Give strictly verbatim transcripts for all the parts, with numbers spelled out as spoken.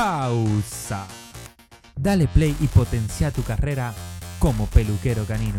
pausa. Dale play y potencia tu carrera como peluquero canino.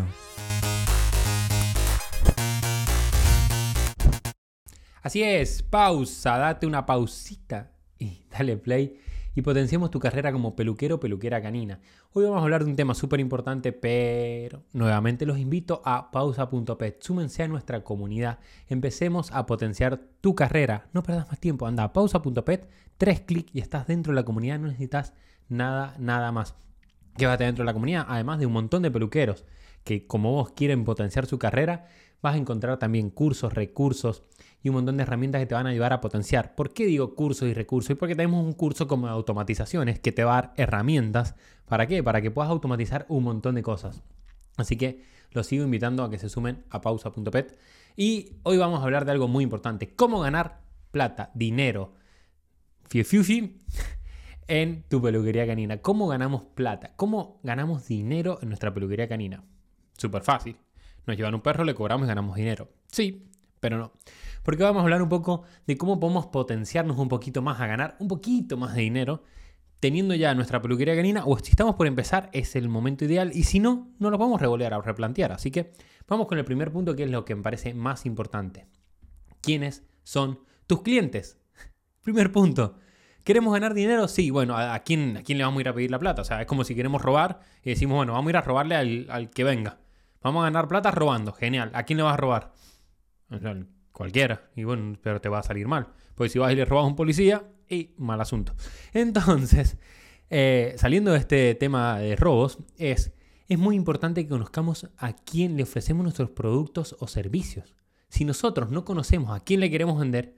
Así es, pausa, date una pausita y dale play y potenciemos tu carrera como peluquero o peluquera canina. Hoy vamos a hablar de un tema súper importante, pero nuevamente los invito a pausa punto pet. Súmense a nuestra comunidad. Empecemos a potenciar tu carrera. No perdas más tiempo. Anda a pausa punto pet, tres clics y estás dentro de la comunidad. No necesitas nada, nada más. Quédate dentro de la comunidad, además de un montón de peluqueros que, como vos, quieren potenciar su carrera. Vas a encontrar también cursos, recursos y un montón de herramientas que te van a ayudar a potenciar. ¿Por qué digo cursos y recursos? Y porque tenemos un curso como de automatizaciones que te va a dar herramientas. ¿Para qué? Para que puedas automatizar un montón de cosas. Así que los sigo invitando a que se sumen a pausa punto pet. Y hoy vamos a hablar de algo muy importante. Cómo ganar plata, dinero, fiufiufi, en tu peluquería canina. ¿Cómo ganamos plata? ¿Cómo ganamos dinero en nuestra peluquería canina? Súper fácil. Nos llevan un perro, le cobramos y ganamos dinero. Sí, pero no. Porque vamos a hablar un poco de cómo podemos potenciarnos un poquito más a ganar un poquito más de dinero teniendo ya nuestra peluquería canina, o si estamos por empezar es el momento ideal y si no, no lo vamos a revolver a replantear. Así que vamos con el primer punto, que es lo que me parece más importante. ¿Quiénes son tus clientes? Primer punto. ¿Queremos ganar dinero? Sí. Bueno, ¿a quién, ¿a quién le vamos a ir a pedir la plata? O sea, es como si queremos robar y decimos, bueno, vamos a ir a robarle al, al que venga. Vamos a ganar plata robando. Genial. ¿A quién le vas a robar? Cualquiera. Y bueno, pero te va a salir mal. Porque si vas y le robas a un policía, y mal asunto. Entonces, eh, saliendo de este tema de robos, es, es muy importante que conozcamos a quién le ofrecemos nuestros productos o servicios. Si nosotros no conocemos a quién le queremos vender,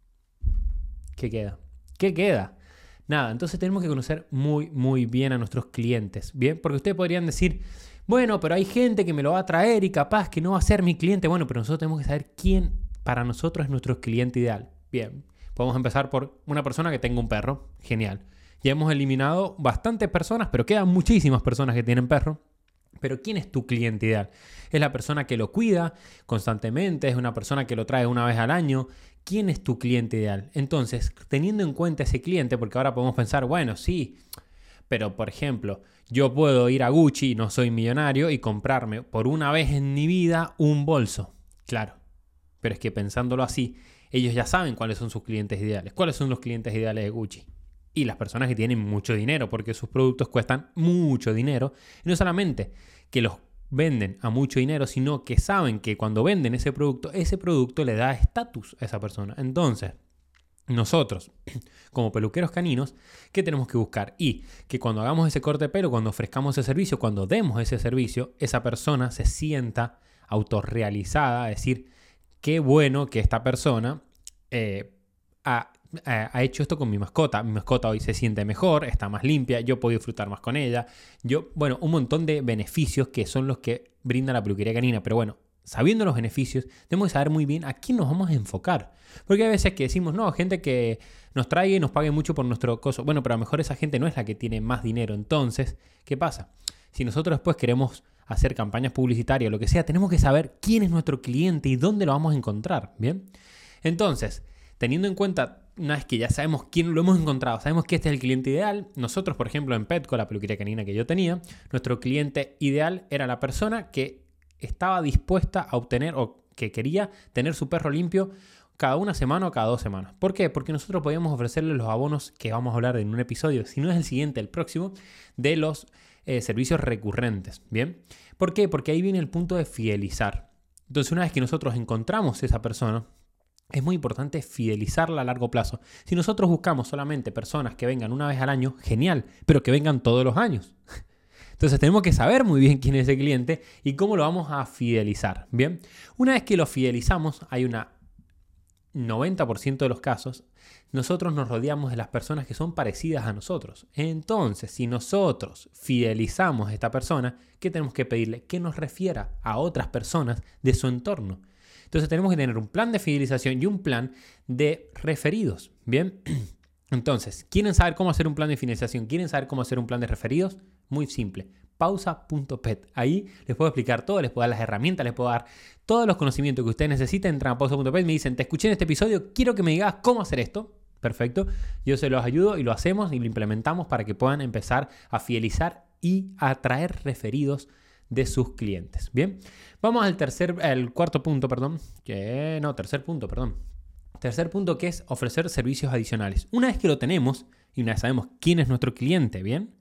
¿qué queda? ¿Qué queda? Nada. Entonces tenemos que conocer muy, muy bien a nuestros clientes. ¿Bien? Porque ustedes podrían decir, bueno, pero hay gente que me lo va a traer y capaz que no va a ser mi cliente. Bueno, pero nosotros tenemos que saber quién para nosotros es nuestro cliente ideal. Bien, podemos empezar por una persona que tenga un perro. Genial. Ya hemos eliminado bastantes personas, pero quedan muchísimas personas que tienen perro. Pero ¿quién es tu cliente ideal? ¿Es la persona que lo cuida constantemente? ¿Es una persona que lo trae una vez al año? ¿Quién es tu cliente ideal? Entonces, teniendo en cuenta ese cliente, porque ahora podemos pensar, bueno, sí, pero por ejemplo, yo puedo ir a Gucci, no soy millonario, y comprarme por una vez en mi vida un bolso. Claro, pero es que pensándolo así, ellos ya saben cuáles son sus clientes ideales. ¿Cuáles son los clientes ideales de Gucci? Y las personas que tienen mucho dinero, porque sus productos cuestan mucho dinero. Y no solamente que los venden a mucho dinero, sino que saben que cuando venden ese producto, ese producto le da estatus a esa persona. Entonces, nosotros, como peluqueros caninos, ¿qué tenemos que buscar? Y que cuando hagamos ese corte de pelo, cuando ofrezcamos ese servicio, cuando demos ese servicio, esa persona se sienta autorrealizada, es decir, qué bueno que esta persona eh, ha, ha, ha hecho esto con mi mascota. Mi mascota hoy se siente mejor, está más limpia, yo puedo disfrutar más con ella. Yo, bueno, un montón de beneficios que son los que brinda la peluquería canina. Pero bueno, sabiendo los beneficios, tenemos que saber muy bien a quién nos vamos a enfocar. Porque hay veces que decimos, no, gente que nos traiga y nos pague mucho por nuestro coso. Bueno, pero a lo mejor esa gente no es la que tiene más dinero. Entonces, ¿qué pasa? Si nosotros después queremos hacer campañas publicitarias o lo que sea, tenemos que saber quién es nuestro cliente y dónde lo vamos a encontrar, ¿bien? Entonces, teniendo en cuenta, una vez que ya sabemos quién lo hemos encontrado, sabemos que este es el cliente ideal, nosotros, por ejemplo, en Petco, la peluquería canina que yo tenía, nuestro cliente ideal era la persona que estaba dispuesta a obtener o que quería tener su perro limpio cada una semana o cada dos semanas. ¿Por qué? Porque nosotros podíamos ofrecerle los abonos que vamos a hablar en un episodio, si no es el siguiente, el próximo, de los eh, servicios recurrentes. ¿Bien? ¿Por qué? Porque ahí viene el punto de fidelizar. Entonces, una vez que nosotros encontramos esa persona, es muy importante fidelizarla a largo plazo. Si nosotros buscamos solamente personas que vengan una vez al año, genial, pero que vengan todos los años. Entonces tenemos que saber muy bien quién es ese cliente y cómo lo vamos a fidelizar. Bien, una vez que lo fidelizamos, hay un noventa por ciento de los casos, nosotros nos rodeamos de las personas que son parecidas a nosotros. Entonces, si nosotros fidelizamos a esta persona, ¿qué tenemos que pedirle? Que nos refiera a otras personas de su entorno. Entonces tenemos que tener un plan de fidelización y un plan de referidos. Bien, entonces, ¿quieren saber cómo hacer un plan de fidelización? ¿Quieren saber cómo hacer un plan de referidos? Muy simple. pausa punto pet. Ahí les puedo explicar todo, les puedo dar las herramientas, les puedo dar todos los conocimientos que ustedes necesiten. Entran a pausa punto pet y me dicen, te escuché en este episodio, quiero que me digas cómo hacer esto. Perfecto. Yo se los ayudo y lo hacemos y lo implementamos para que puedan empezar a fidelizar y a atraer referidos de sus clientes. Bien, vamos al tercer, el cuarto punto, perdón. Que no, tercer punto, perdón. Tercer punto, que es ofrecer servicios adicionales. Una vez que lo tenemos y una vez sabemos quién es nuestro cliente, ¿bien?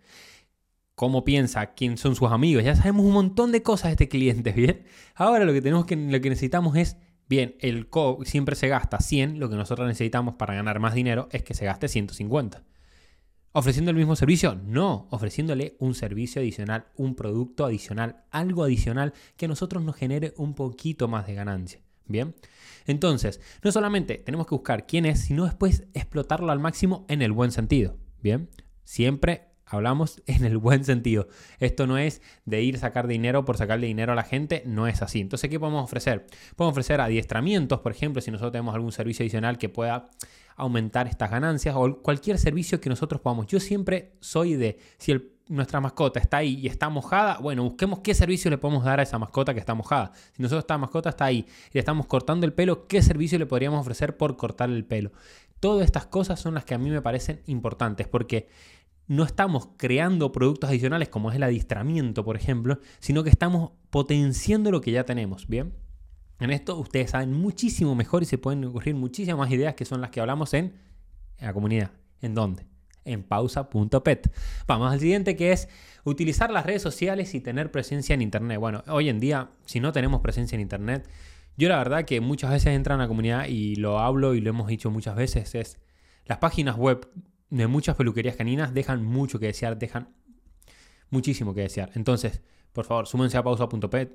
Cómo piensa, quién son sus amigos, ya sabemos un montón de cosas de este cliente, ¿bien? Ahora lo que tenemos que, lo que necesitamos es, bien, el co siempre se gasta cien, lo que nosotros necesitamos para ganar más dinero es que se gaste ciento cincuenta. ¿Ofreciendo el mismo servicio? No, ofreciéndole un servicio adicional, un producto adicional, algo adicional que a nosotros nos genere un poquito más de ganancia. Bien, entonces, no solamente tenemos que buscar quién es, sino después explotarlo al máximo en el buen sentido. Bien, siempre hablamos en el buen sentido. Esto no es de ir a sacar dinero por sacarle dinero a la gente, no es así. Entonces, ¿qué podemos ofrecer? Podemos ofrecer adiestramientos, por ejemplo, si nosotros tenemos algún servicio adicional que pueda aumentar estas ganancias o cualquier servicio que nosotros podamos. Yo siempre soy de, si el, nuestra mascota está ahí y está mojada, bueno, busquemos qué servicio le podemos dar a esa mascota que está mojada. Si nosotros esta mascota está ahí y le estamos cortando el pelo, ¿qué servicio le podríamos ofrecer por cortarle el pelo? Todas estas cosas son las que a mí me parecen importantes porque no estamos creando productos adicionales como es el adiestramiento, por ejemplo, sino que estamos potenciando lo que ya tenemos, ¿bien? En esto ustedes saben muchísimo mejor y se pueden ocurrir muchísimas más ideas que son las que hablamos en, en la comunidad. ¿En dónde? En pausa punto pet. Vamos al siguiente, que es utilizar las redes sociales y tener presencia en internet. Bueno, hoy en día, si no tenemos presencia en internet, yo la verdad que muchas veces entro en la comunidad y lo hablo y lo hemos dicho muchas veces, es las páginas web de muchas peluquerías caninas dejan mucho que desear, dejan muchísimo que desear. Entonces, por favor, súmense a pausa punto pet.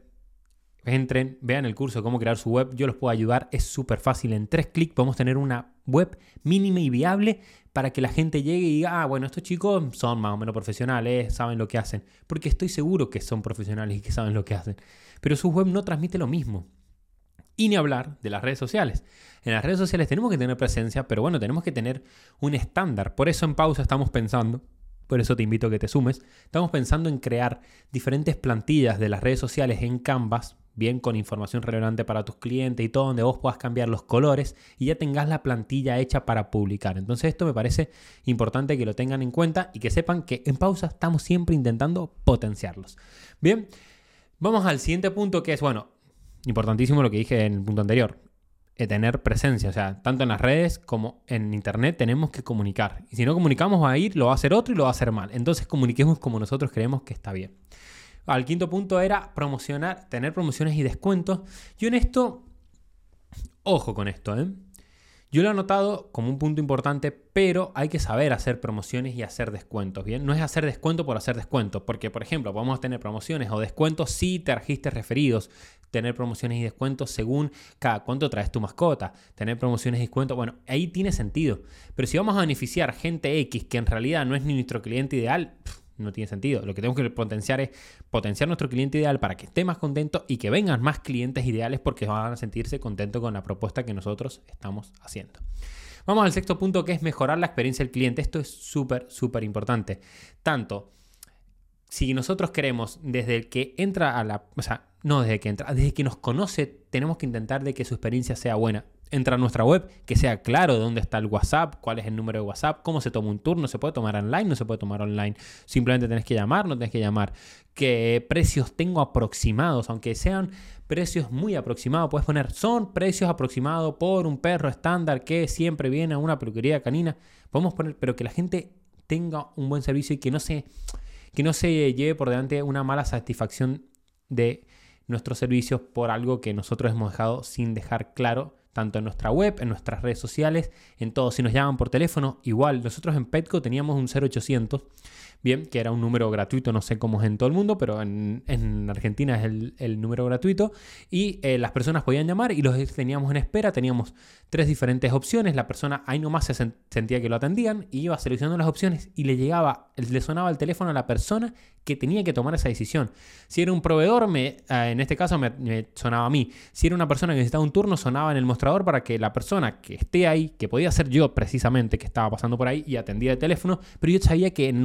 Entren, vean el curso de cómo crear su web, yo los puedo ayudar, es súper fácil, en tres clics podemos tener una web mínima y viable para que la gente llegue y diga, ah, bueno, estos chicos son más o menos profesionales, saben lo que hacen, porque estoy seguro que son profesionales y que saben lo que hacen, pero su web no transmite lo mismo. Y ni hablar de las redes sociales. En las redes sociales tenemos que tener presencia, pero bueno, tenemos que tener un estándar, por eso en Pausa estamos pensando, por eso te invito a que te sumes, estamos pensando en crear diferentes plantillas de las redes sociales en Canvas, bien con información relevante para tus clientes y todo, donde vos puedas cambiar los colores y ya tengas la plantilla hecha para publicar. Entonces esto me parece importante que lo tengan en cuenta y que sepan que en Pausa estamos siempre intentando potenciarlos. Bien, vamos al siguiente punto, que es, bueno, importantísimo lo que dije en el punto anterior, eh, tener presencia, o sea, tanto en las redes como en internet tenemos que comunicar. Y si no comunicamos va a ir, lo va a hacer otro y lo va a hacer mal. Entonces comuniquemos como nosotros creemos que está bien. Al quinto punto era promocionar, tener promociones y descuentos. Yo en esto, ojo con esto, ¿eh? Yo lo he notado como un punto importante, pero hay que saber hacer promociones y hacer descuentos, ¿bien? No es hacer descuento por hacer descuentos, porque, por ejemplo, podemos tener promociones o descuentos si te trajiste referidos, tener promociones y descuentos según cada cuánto traes tu mascota, tener promociones y descuentos, bueno, ahí tiene sentido. Pero si vamos a beneficiar gente X que en realidad no es ni nuestro cliente ideal, pff, no tiene sentido. Lo que tenemos que potenciar es potenciar nuestro cliente ideal para que esté más contento y que vengan más clientes ideales porque van a sentirse contentos con la propuesta que nosotros estamos haciendo. Vamos al sexto punto, que es mejorar la experiencia del cliente. Esto es súper, súper importante. Tanto si nosotros queremos desde el que entra a la... O sea, no desde que entra, desde que nos conoce, tenemos que intentar de que su experiencia sea buena. Entra a nuestra web, que sea claro dónde está el WhatsApp, cuál es el número de WhatsApp, cómo se toma un turno, se puede tomar online, no se puede tomar online. Simplemente tenés que llamar, no tenés que llamar. ¿Qué precios tengo aproximados? Aunque sean precios muy aproximados, puedes poner, son precios aproximados por un perro estándar que siempre viene a una peluquería canina. Podemos poner, pero que la gente tenga un buen servicio y que no se, que no se lleve por delante una mala satisfacción de nuestros servicios por algo que nosotros hemos dejado sin dejar claro, tanto en nuestra web, en nuestras redes sociales, en todo. Si nos llaman por teléfono, igual. Nosotros en Petco teníamos un cero ochocientos, bien, que era un número gratuito, no sé cómo es en todo el mundo, pero en, en Argentina es el, el número gratuito, y eh, las personas podían llamar y los teníamos en espera, teníamos tres diferentes opciones, la persona ahí nomás se sentía que lo atendían y iba seleccionando las opciones y le llegaba, le sonaba el teléfono a la persona que tenía que tomar esa decisión. Si era un proveedor, me, eh, en este caso me, me sonaba a mí. Si era una persona que necesitaba un turno, sonaba en el mostrador para que la persona que esté ahí, que podía ser yo precisamente, que estaba pasando por ahí y atendía el teléfono, pero yo sabía que en el mostrador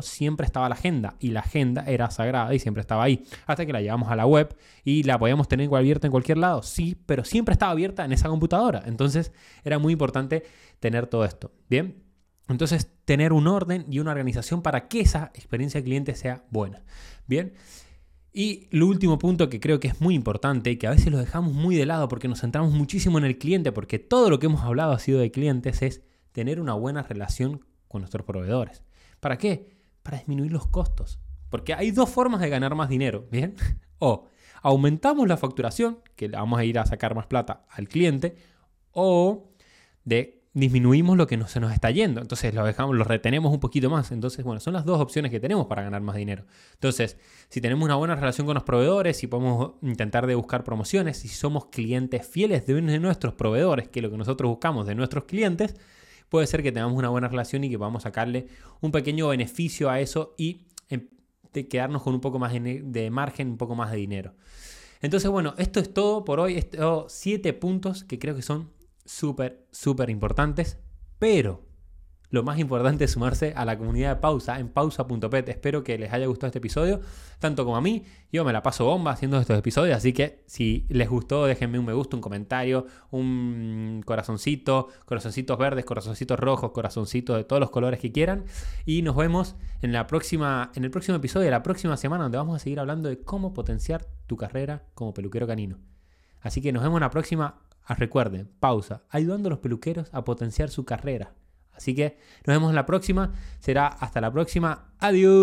computador siempre estaba la agenda y la agenda era sagrada y siempre estaba ahí. Hasta que la llevamos a la web y la podíamos tener abierta en cualquier lado. Sí, pero siempre estaba abierta en esa computadora. Entonces era muy importante tener todo esto. Bien. Entonces, tener un orden y una organización para que esa experiencia del cliente sea buena. Bien. Y el último punto que creo que es muy importante, que a veces lo dejamos muy de lado porque nos centramos muchísimo en el cliente, porque todo lo que hemos hablado ha sido de clientes, es tener una buena relación con nuestros proveedores. ¿Para qué? Para disminuir los costos. Porque hay dos formas de ganar más dinero, ¿bien? O aumentamos la facturación, que le vamos a ir a sacar más plata al cliente, o de disminuimos lo que no, se nos está yendo. Entonces lo dejamos, lo retenemos un poquito más. Entonces, bueno, son las dos opciones que tenemos para ganar más dinero. Entonces, si tenemos una buena relación con los proveedores, si podemos intentar de buscar promociones, si somos clientes fieles de uno de nuestros proveedores, que es lo que nosotros buscamos de nuestros clientes, puede ser que tengamos una buena relación y que podamos sacarle un pequeño beneficio a eso y de quedarnos con un poco más de margen, un poco más de dinero. Entonces, bueno, esto es todo por hoy. Estos siete puntos que creo que son súper, súper importantes, pero lo más importante es sumarse a la comunidad de Pausa en pausa punto pet. Espero que les haya gustado este episodio, tanto como a mí. Yo me la paso bomba haciendo estos episodios, así que si les gustó, déjenme un me gusta, un comentario, un corazoncito, corazoncitos verdes, corazoncitos rojos, corazoncitos de todos los colores que quieran. Y nos vemos en, la próxima, en el próximo episodio de la próxima semana, donde vamos a seguir hablando de cómo potenciar tu carrera como peluquero canino. Así que nos vemos en la próxima. Recuerden, Pausa, ayudando a los peluqueros a potenciar su carrera. Así que nos vemos en la próxima. Será hasta la próxima. Adiós.